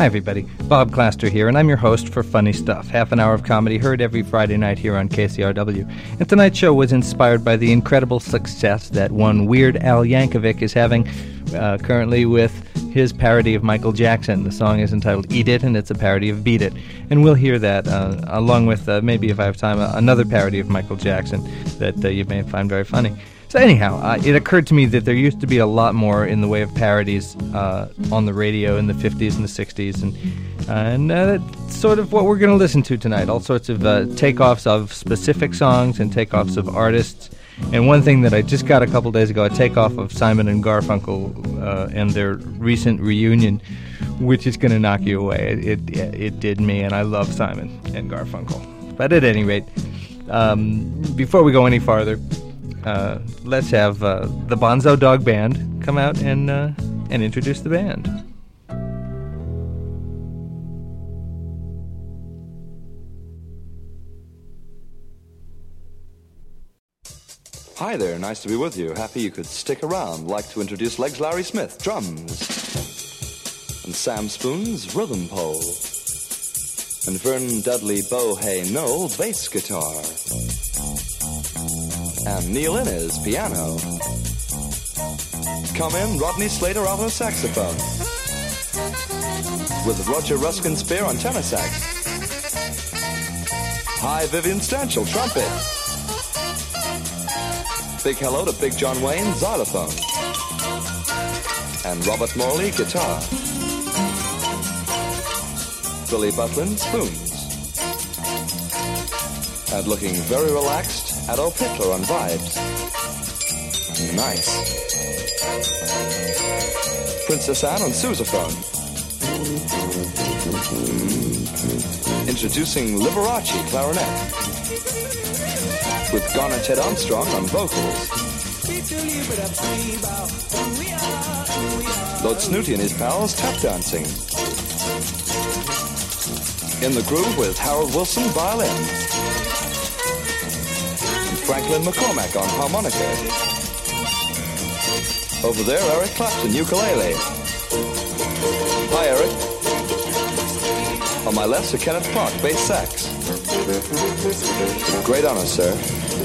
Hi everybody, Bob Claster here, and I'm your host for Funny Stuff, half an hour of comedy heard every Friday night here on KCRW. And tonight's show was inspired by the incredible success that one Weird Al Yankovic is having currently with his parody of Michael Jackson. The song is entitled Eat It, and it's a parody of Beat It. And we'll hear that, along with, maybe if I have time, another parody of Michael Jackson that you may find very funny. So anyhow, it occurred to me that there used to be a lot more in the way of parodies on the radio in the 50s and the 60s, and that's sort of what we're going to listen to tonight. All sorts of takeoffs of specific songs and takeoffs of artists. And one thing that I just got a couple days ago, a takeoff of Simon and Garfunkel and their recent reunion, which is going to knock you away. It did me, and I love Simon and Garfunkel. But at any rate, before we go any farther, let's have the Bonzo Dog Band come out and introduce the band. Hi there, nice to be with you. Happy you could stick around. Like to introduce Legs Larry Smith, drums, and Sam Spoon's rhythm pole, and Vern Dudley Bohay Knoll, bass guitar, and Neil Innes, piano. Come in, Rodney Slater, alto saxophone, with Roger Ruskin Spear on tenor sax. Hi, Vivian Stanchel, trumpet. Big hello to Big John Wayne, xylophone, and Robert Morley, guitar. Billy Butlin, spoons. And looking very relaxed, Adolf Hitler on vibes. Nice. Princess Anne on sousaphone. Introducing Liberace, clarinet, with Garner Ted Armstrong on vocals. Lord Snooty and his pals tap dancing. In the groove with Harold Wilson, violin. And Franklin McCormack on harmonica. Over there, Eric Clapton, ukulele. Hi, Eric. On my left, Sir Kenneth Park, bass sax. Great honor, sir.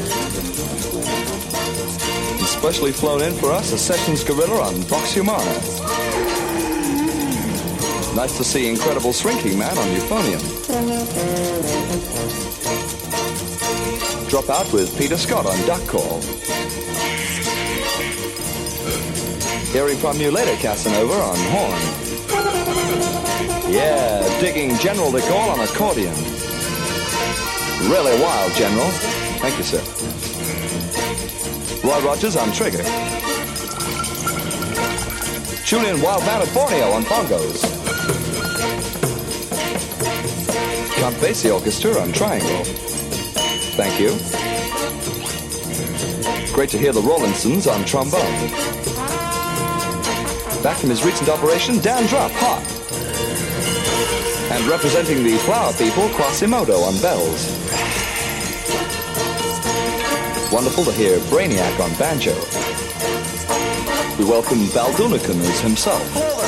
Especially flown in for us, a Sessions Gorilla on Vox Humana. Nice to see Incredible Shrinking Man on euphonium. Drop out with Peter Scott on duck call. Hearing from you later, Casanova, on horn. Yeah, digging General de Gaulle on accordion. Really wild, General. Thank you, sir. Roy Rogers on trigger. Tune in Wild Man of Borneo on bongos. Count Basie Orchestra on triangle. Thank you. Great to hear the Rollinsons on trombone. Back from his recent operation, Dan Drupp, hot. And representing the Flower People, Quasimodo on bells. Wonderful to hear Brainiac on banjo. We welcome Val Doonican as himself.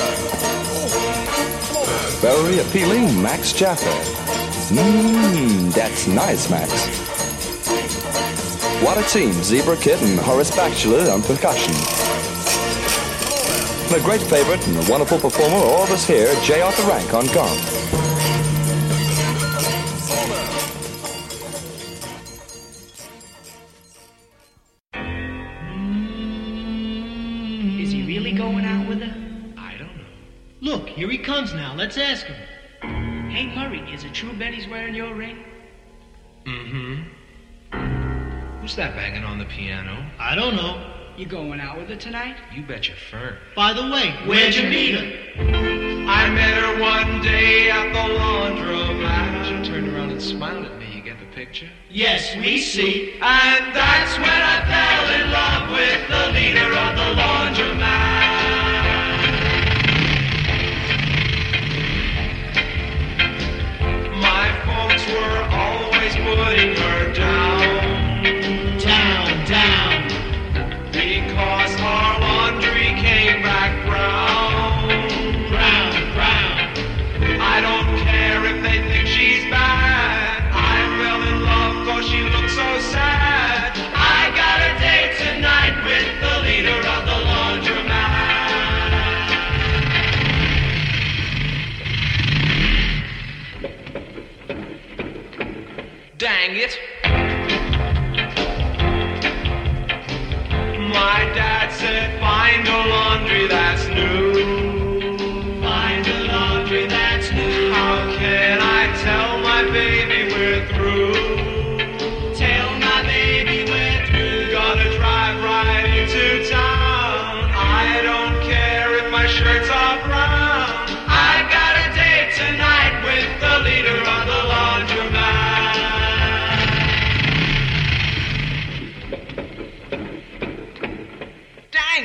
Very appealing Max Jaffa. That's nice, Max. What a team, Zebra Kid and Horace Batchelor on percussion. And a great favorite and a wonderful performer, all of us here, J. Arthur Rank on gong. Here he comes now. Let's ask him. Hey, Murray, is it true Betty's wearing your ring? Mm-hmm. Who's that banging on the piano? I don't know. You going out with her tonight? You bet your fur. By the way, where'd you meet her? I met her one day at the laundromat. She turned around and smiled at me. You get the picture? Yes, we see. And that's when I fell in love with the leader of the laundromat. Were always putting her down, down, because our laundry came back brown.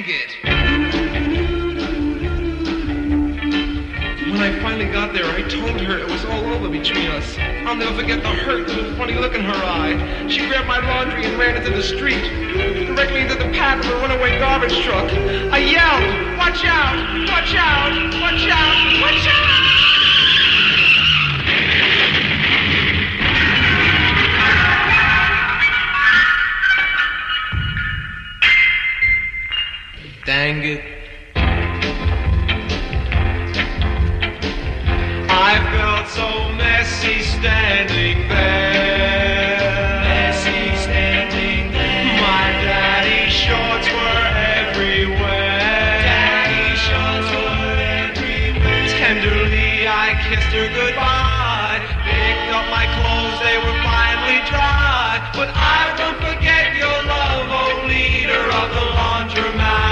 it. When I finally got there, I told her it was all over between us. I'll never forget the hurt and the funny look in her eye. She grabbed my laundry and ran into the street, directly into the path of a runaway garbage truck. I yelled, "Watch out! Watch out! Watch out! Watch out!" Dang it. I felt so messy standing there. Messy standing there. My daddy's shorts were everywhere. Daddy's shorts were everywhere. Tenderly I kissed her goodbye. Picked up my clothes, they were finally dry. But I won't forget your love, oh leader of the laundromat.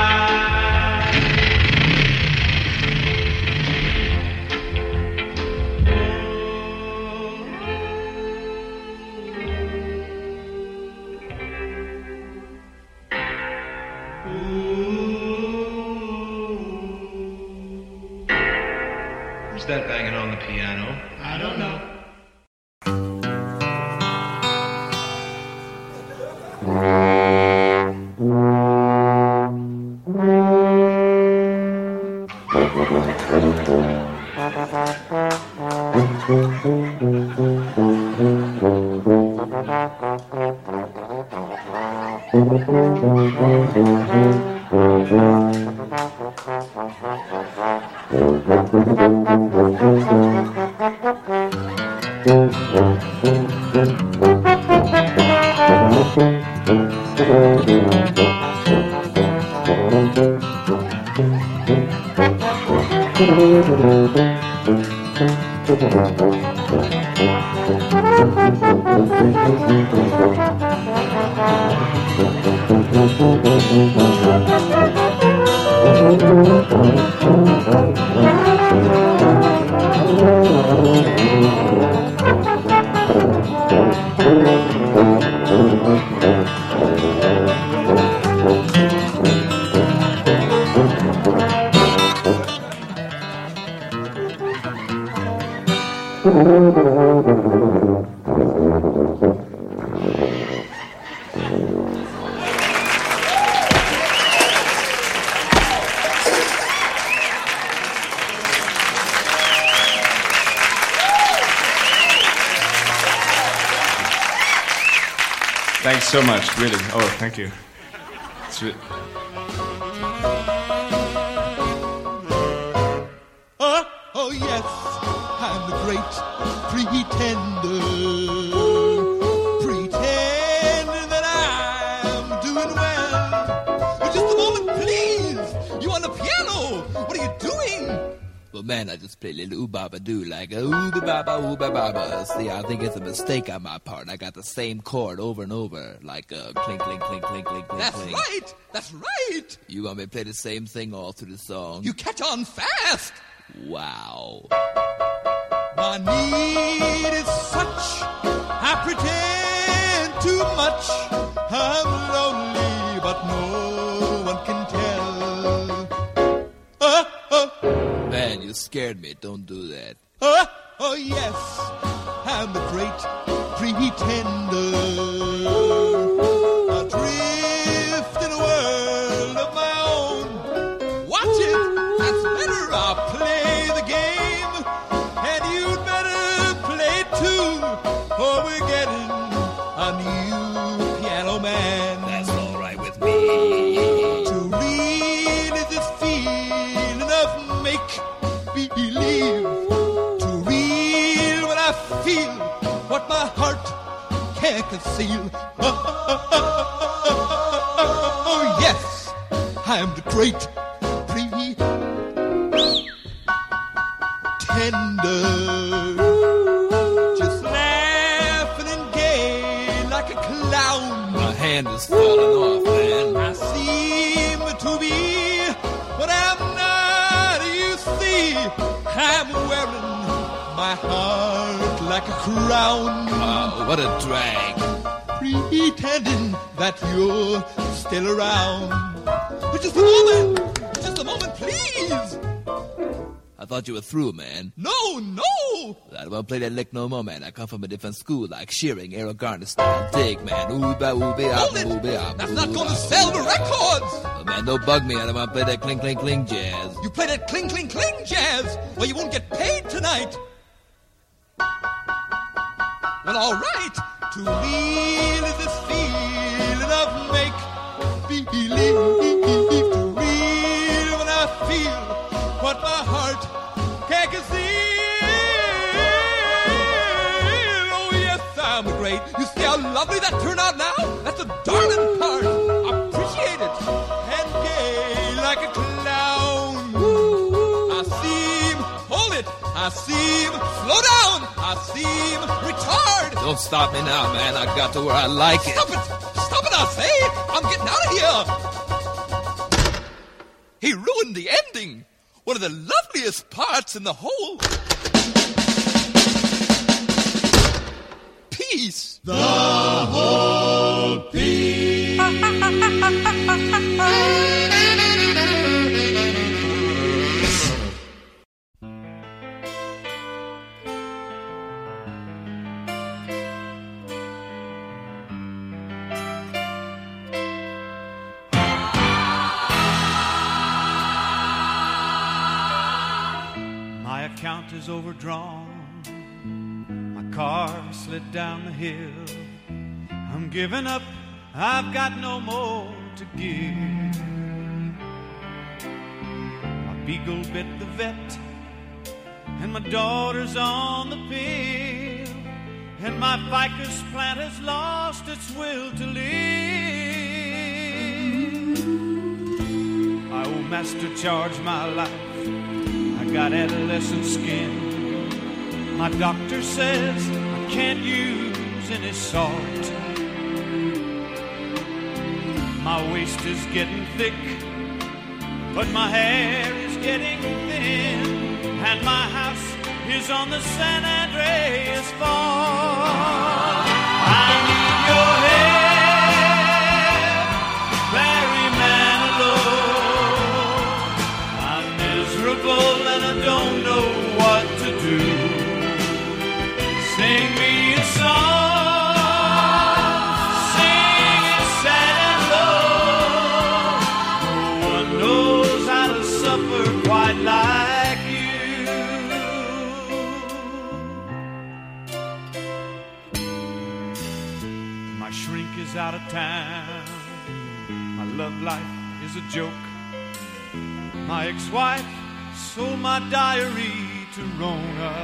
Who's that banging on the piano? I don't know. Thanks so much, really. Oh, thank you. Oh yes, I'm the great pretender. Pretending that I'm doing well. But just a moment, please. You on the piano? What are you doing? Well, man, I just play a little ooh-ba-ba-doo, like a ooh-ba-ba-ba, ooh-ba-ba-ba. See, I think it's a mistake on my part. I got the same chord over and over, like a clink, clink, clink, clink, clink, clink, That's clink. right. That's right. You want me to play the same thing all through the song? You catch on fast. Wow. My need is such, I pretend too much. I'm lonely, but no one can tell. Man, you scared me. Don't do that. Oh yes, I'm the great pretender. Adrift in a world of my own. Watch it, that's better. I'll play the game, and you'd better play too, or we're getting a new piano man. That's all right with me. To read is this feeling of make-believe. To read what I feel, what my heart can't conceal. Oh yes, I'm the great pretender. Just laughing and gay like a clown. My hand is falling off, man. I seem to be what I'm not. You see, I'm wearing my heart like a crown. Wow, what a drag. pretending that you're still around. But just a moment, please. I thought you were through, man. No. I won't play that lick no more, man. I come from a different school, like Shearing, Errol Garner style. Dig, man. Hold it. That's not going to sell the records. Oh, man, don't bug me. I don't want to play that cling, cling, cling jazz. You play that cling, cling, cling jazz. Well, you won't get paid tonight. Well, all right. To real is this feeling of make-believe. To real when I feel what my heart can't conceive. Oh, yes, I'm great. You see how lovely that turned out now? That's a darling part. Appreciate it. And gay like a clown. I seem, slow down, I seem retarded. Don't stop me now, man. I got to where I like it. Stop it, I say. I'm getting out of here. He ruined the ending. One of the loveliest parts in the whole piece. The whole piece. Account is overdrawn. My car slid down the hill. I'm giving up. I've got no more to give. My beagle bit the vet, and my daughter's on the pill, and my ficus plant has lost its will to live. I owe Master Charge my life. I got adolescent skin. My doctor says I can't use any salt. My waist is getting thick, but my hair is getting thin, and my house is on the San Andreas Fault. I need your help, Barry Manilow. I'm miserable and I don't know what to do. Sing me a song, sing it sad and low. No one knows how to suffer quite like you. My shrink is out of town. My love life is a joke. My ex-wife sold my diary to Rona.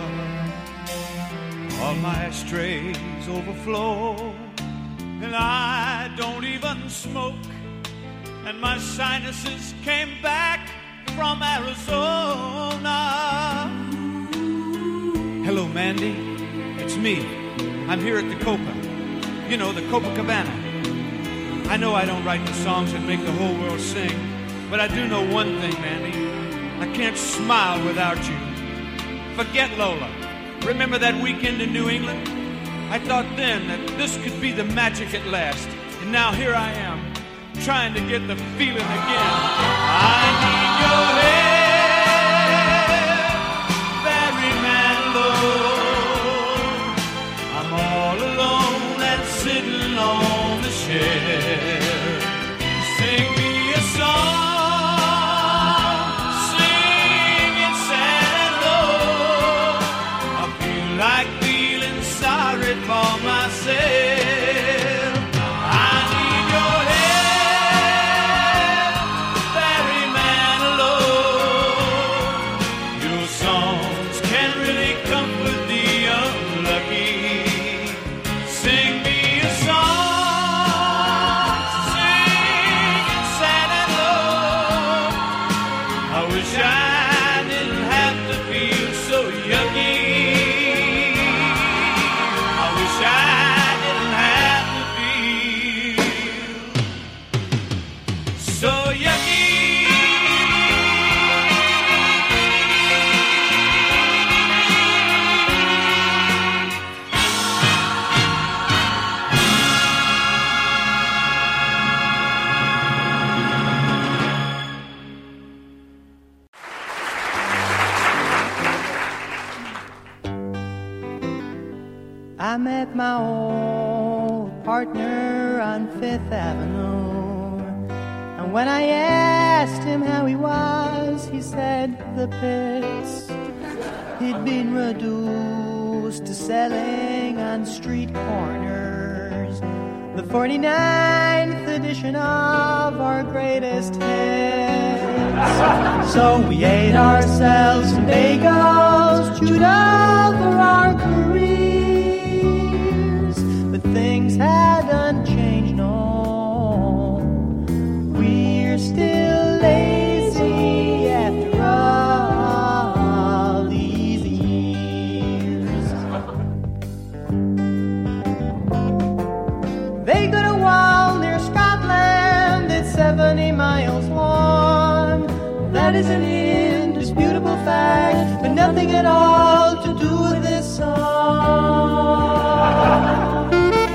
All my ashtrays overflow, and I don't even smoke. And my sinuses came back from Arizona. Hello, Mandy. It's me. I'm here at the Copa. You know, the Copacabana. I know I don't write the songs that make the whole world sing, but I do know one thing, Mandy. I can't smile without you. Forget Lola. Remember that weekend in New England? I thought then that this could be the magic at last. And now here I am, trying to get the feeling again. I need your help, Barry Manilow. I'm all alone and sitting on the shelf. Sing me a song, sing it sad and low. I feel like feeling sorry for myself. I need your help, Barry Manilow. Your songs can really comfort the unlucky. Sing me a song, sing it sad and low. I wish I didn't have to feel so yucky. I wish I didn't have to feel so yucky. met my old partner on Fifth Avenue. And when I asked him how he was, he said the pits. He'd been reduced to selling on street corners the 49th edition of our greatest hits. So we ate ourselves some bagels, chewed over our careers, but things hadn't changed, no. We're still lazy after all these years. They got a wall near Scotland, it's 70 miles long. That is an indisputable fact, but nothing at all to do with this song.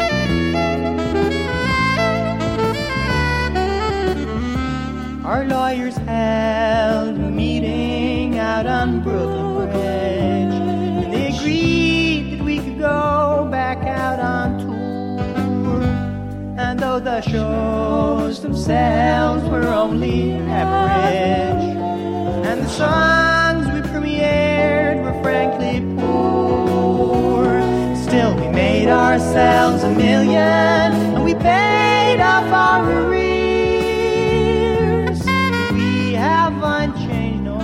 Our lawyers held a meeting out on Brooklyn Bridge, and they agreed that we could go back out on tour. And though the shows themselves were only average, and the songs we premiered were frankly poor, still we made ourselves $1 million, and we paid off our arrears. We haven't changed, no.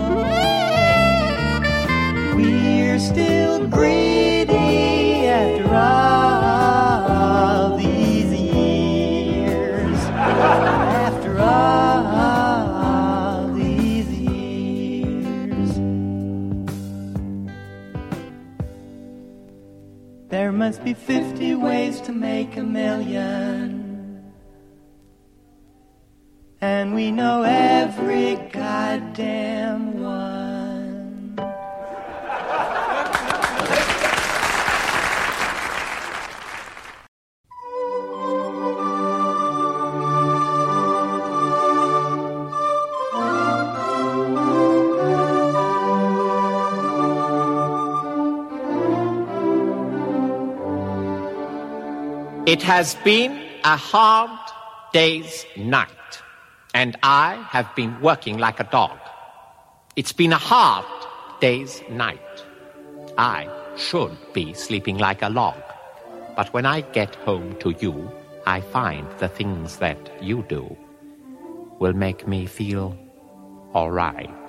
We're still greedy after all these years. After all these years. There must be 50 ways to make $1 million, and we know every goddamn one. It has been a hard day's night, and I have been working like a dog. It's been a hard day's night. I should be sleeping like a log. But when I get home to you, I find the things that you do will make me feel all right.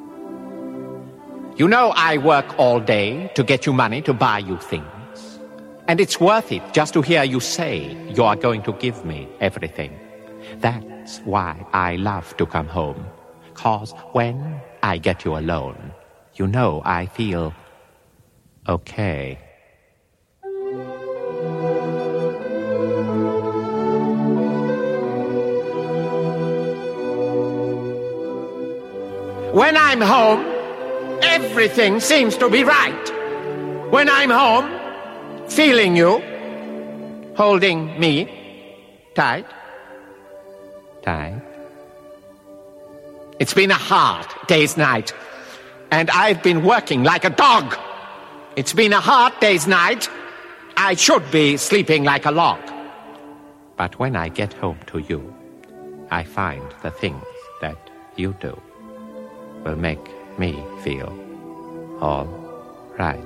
You know I work all day to get you money to buy you things. And it's worth it just to hear you say you are going to give me everything. That's why I love to come home. 'Cause when I get you alone, you know I feel okay. When I'm home, everything seems to be right. When I'm home, feeling you, holding me tight, tight. It's been a hard day's night, and I've been working like a dog. It's been a hard day's night. I should be sleeping like a log. But when I get home to you, I find the things that you do will make me feel all right.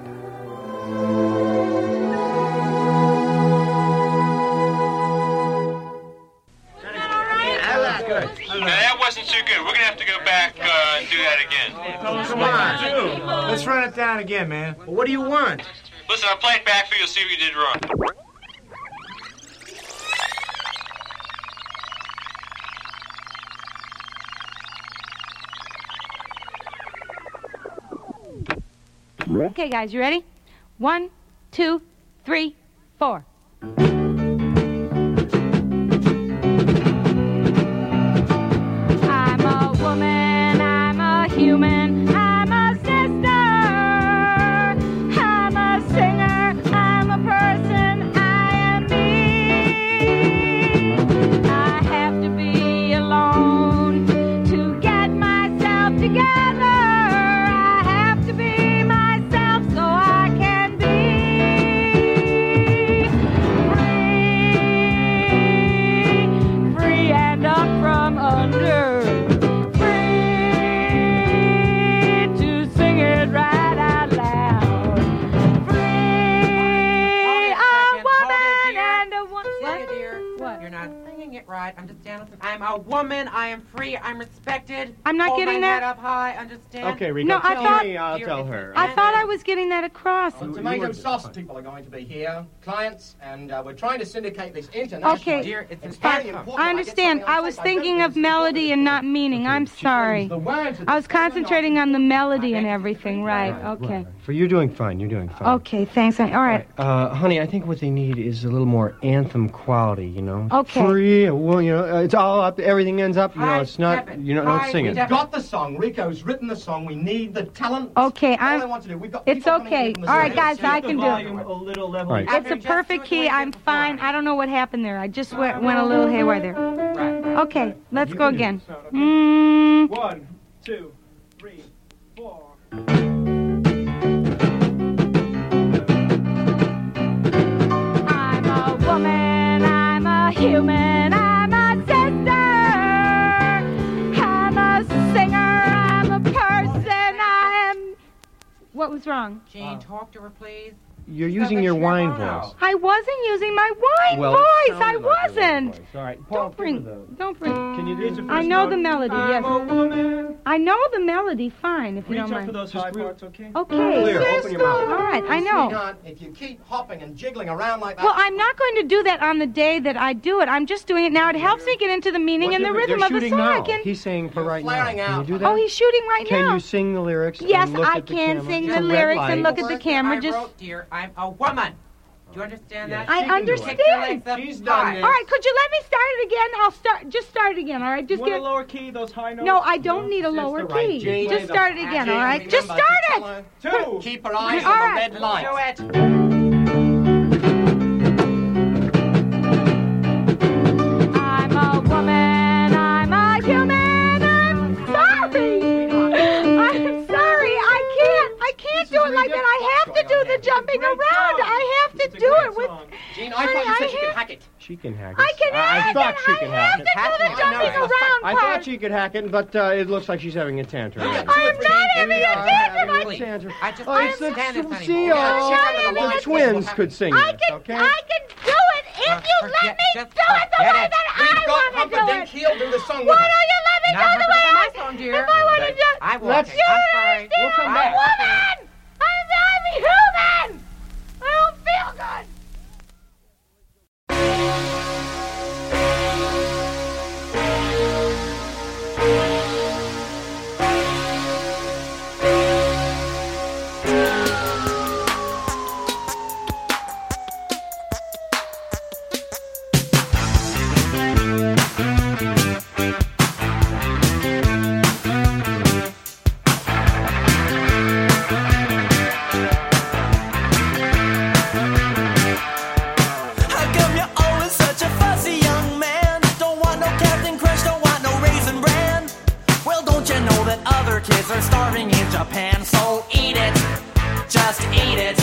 That wasn't too good. We're gonna have to go back and do that again. Come on, let's run it down again, man. Well, what do you want? Listen, I'll play it back for you. See what you did wrong. Okay, guys, you ready? 1, 2, 3, 4. I'm a woman, I'm a human, I'm a sister, I'm a singer, I'm a person, I am me. I have to be alone to get myself together. I have to be myself so I can be a woman. I am free. I'm respected. I'm not Hold getting my that. head up high. Understand? Okay, Rico, No, I tell thought- me, I'll tell her. I thought I was getting that across. Tomato sauce people are going to be here, clients, and we're trying to syndicate this internationally. Okay, Dear, it's It's an very anthem. important. I understand. I was thinking of melody and not meaning. I'm sorry. I was concentrating on the melody and everything. Right. Okay. For you're doing fine. You're doing fine. Okay. Thanks. All right. Honey, I think what they need is a little more anthem quality, you know? Okay. Free, well, you know, it's all up, everything ends up, you know, it's not, you know, don't sing We've it. got the song. Rico's written the song. We need the talent. Okay. All I want to do. We've got It's people coming okay. in from the All right, city. guys. I can do it. A little level. Right. It's a perfect key. I'm fine. I don't know what happened there. I just went a little haywire there. Okay. Let's go again. 1, 2, 3, 4. I'm a woman, I'm a human, I'm a sister. I'm a singer, I'm a person, I am... What was wrong? Jane, talk to her, please. You're using your wine voice. I wasn't using my wine Well, it voice. I sounded like your wine wasn't. voice. All right, Paul, Don't bring. Can you do I know the melody. I'm a Yes. woman. I know the melody. Fine, if you Reach don't up mind. for those high parts, okay? Okay. Clear, open your mouth. All right. I know. Sweetheart, if you keep hopping and jiggling around like that... Well, I'm not going to do that on the day that I do it. I'm just doing it now. It helps me get into the meaning and the rhythm They're of the shooting song. now. I can... He's saying for right now. flaring Can you out. do that? Oh, he's shooting right Can now. you sing the lyrics? Yes, and look I at the can camera? sing It's the a red lyrics light. and look at the camera. I Just. wrote, dear, I'm a woman. Do you understand that? I Kick your understand. legs up She's high. done this. All right, could you let me start it again? I'll just start it again. All right, just Want get. a lower key, those high notes? No, I don't need a That's lower the right key. G. Just start it again. All right, just Remember start to it. tell her, 2. Keep her eyes All on right. the red light. Do it. I'm a woman, I'm a human, I'm sorry. I'm sorry. I can't do it like that. I have to do the jumping around. I have to do it with. Gene, I thought you said she could hack it. She can hack it. I can I hack thought it. she could I hack have it. to do the jumping around I part. thought she could hack it, but it looks like she's having a tantrum. I'm not having a tantrum. having a tantrum. I just Oh, can't it's the, stand this see, anymore. the twins could sing I this, can okay? do it if you let me do it the way that We've I got want to Humperdinck. do it. He'll do the song Why with don't us. you let me Now, do the way my I song, dear. If I want to just. I You want it. I'm sorry. understand? We'll come I'm back. a woman. I'm a human. I don't feel good. How come you're always such a fussy young man? Don't want no Captain Crunch, don't want no Raisin Bran. Well, don't you know that other kids are starving in Japan? So eat it, just eat it.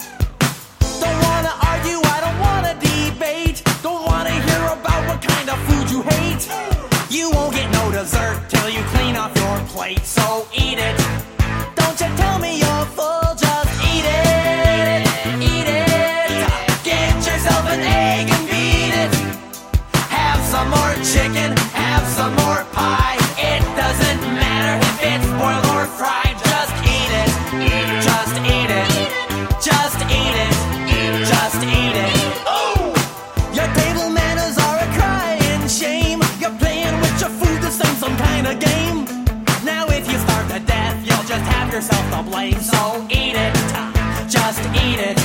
Don't wanna argue, I don't wanna debate. Don't wanna hear about what kind of food you hate. You won't get no dessert till you clean off your plate. So eat it. Don't you tell me you're full, just eat it. Eat it. Get yourself an egg and beat it. Have some more chicken, have some more pie. It doesn't matter if it's boiled or fried. Just eat it. Just eat it. Just eat it. Just eat it. Oh! Your table manners are a crying shame. You're playing with your food the same some kind of game. Now if you starve to death, you'll just have yourself to blame. So eat it. Just eat it.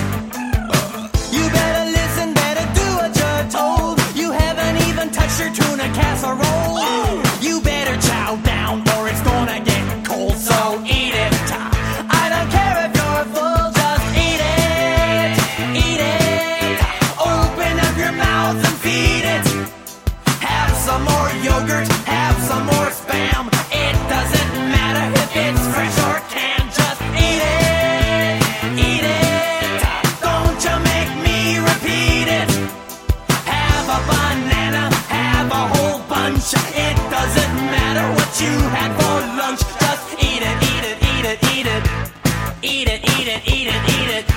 You better listen, better do what you're told. You haven't even touched your tuna casserole. You better chow down or it's gonna get cold. So eat it. I don't care if you're full, just eat it. Eat it. Open up your mouth and feed it. Have some more yogurt, have some more Spam. It doesn't matter if it's fresh or canned. Just eat it. Eat it. Don't you make me repeat it. Have a banana, have a whole bunch. It doesn't matter what you had for lunch. Just eat it, eat it, eat it, eat it. Eat it, eat it, eat it, eat it.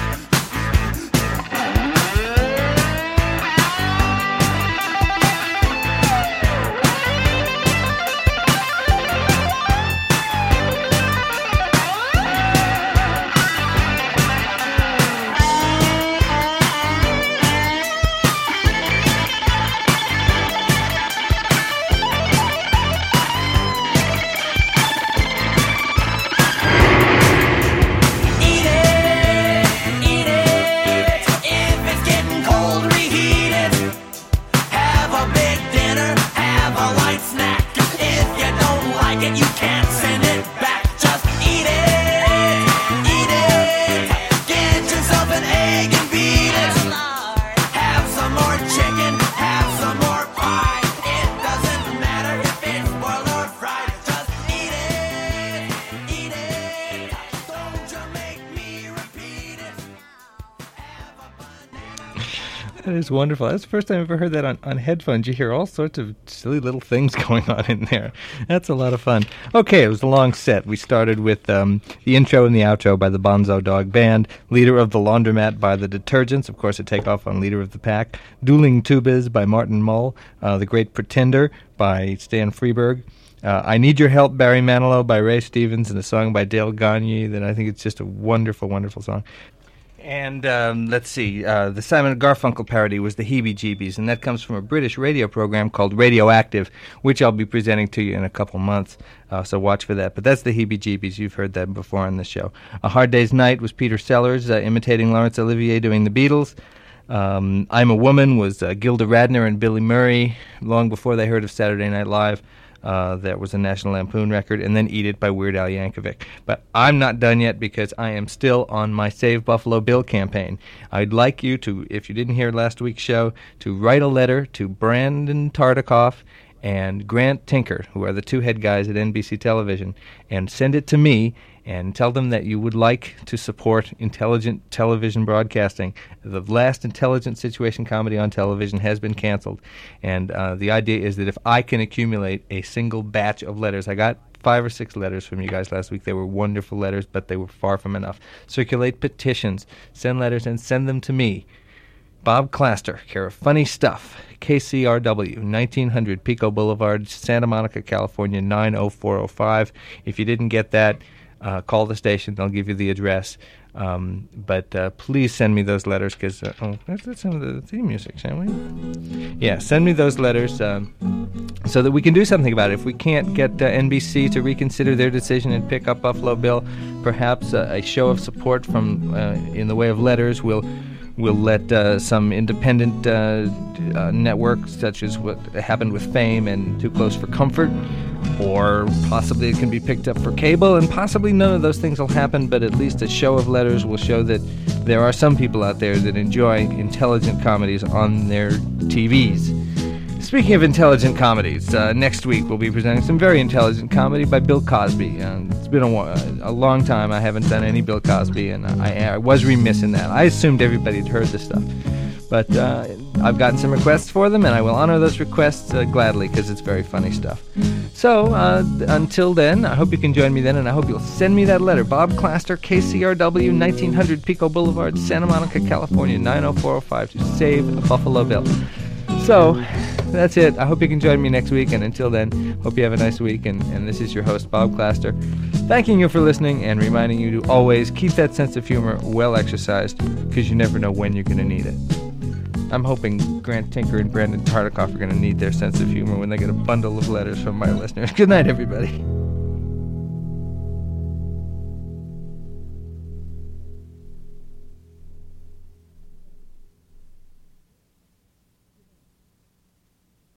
That is wonderful. That's the first time I've ever heard that on headphones. You hear all sorts of silly little things going on in there. That's a lot of fun. Okay, it was a long set. We started with the intro and the outro by the Bonzo Dog Band, Leader of the Laundromat by the Detergents, of course a takeoff on Leader of the Pack, Dueling Tubas by Martin Mull, The Great Pretender by Stan Freberg, I Need Your Help, Barry Manilow by Ray Stevens, and a song by Dale Gagne that I think it's just a wonderful, wonderful song. And let's see, the Simon & Garfunkel parody was the Heebie-Jeebies, and that comes from a British radio program called Radioactive, which I'll be presenting to you in a couple months, so watch for that. But that's the Heebie-Jeebies. You've heard that before on the show. A Hard Day's Night was Peter Sellers imitating Laurence Olivier doing the Beatles. I'm a Woman was Gilda Radner and Billy Murray, long before they heard of Saturday Night Live. That was a National Lampoon record, and then Eat It by Weird Al Yankovic. But I'm not done yet because I am still on my Save Buffalo Bill campaign. I'd like you to, if you didn't hear last week's show, to write a letter to Brandon Tartikoff and Grant Tinker, who are the two head guys at NBC Television, and send it to me and tell them that you would like to support intelligent television broadcasting. The last intelligent situation comedy on television has been canceled, and the idea is that if I can accumulate a single batch of letters, I got 5 or 6 letters from you guys last week. They were wonderful letters, but they were far from enough. Circulate petitions, send letters, and send them to me. Bob Claster, care of Funny Stuff, KCRW, 1900 Pico Boulevard, Santa Monica, California, 90405. If you didn't get that, call the station. They'll give you the address. But please send me those letters because that's some of the theme music, shall we? Yeah, send me those letters so that we can do something about it. If we can't get NBC to reconsider their decision and pick up Buffalo Bill, perhaps a show of support from in the way of letters will let some independent networks, such as what happened with Fame and Too Close for Comfort, or possibly it can be picked up for cable, and possibly none of those things will happen, but at least a show of letters will show that there are some people out there that enjoy intelligent comedies on their TVs. Speaking of intelligent comedies, next week we'll be presenting some very intelligent comedy by Bill Cosby. It's been a long time I haven't done any Bill Cosby, and I was remiss in that. I assumed everybody had heard this stuff. But I've gotten some requests for them, and I will honor those requests gladly because it's very funny stuff. So until then, I hope you can join me then, and I hope you'll send me that letter. Bob Claster, KCRW, 1900 Pico Boulevard, Santa Monica, California, 90405 to save Buffalo Bill. So that's it. I hope you can join me next week, and until then, hope you have a nice week. And this is your host, Bob Claster, thanking you for listening and reminding you to always keep that sense of humor well exercised because you never know when you're going to need it. I'm hoping Grant Tinker and Brandon Tartikoff are going to need their sense of humor when they get a bundle of letters from my listeners. Good night, everybody.